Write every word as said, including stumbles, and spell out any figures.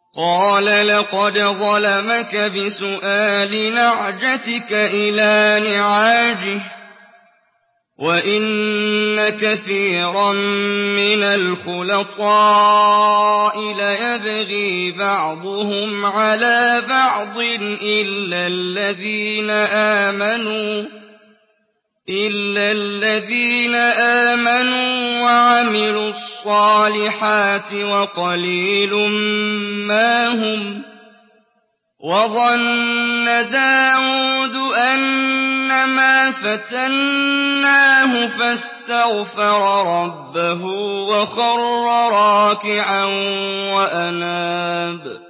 قال لقد ظلمك بسؤال نعجتك إلى نعاجه وإن كثيرا من الخلطاء ليبغي بعضهم على بعض إلا الذين آمنوا إلا الذين آمنوا وعملوا الصالحات وقليل ما هم وظن داود أنما فتناه فاستغفر ربه وخر راكعا وأناب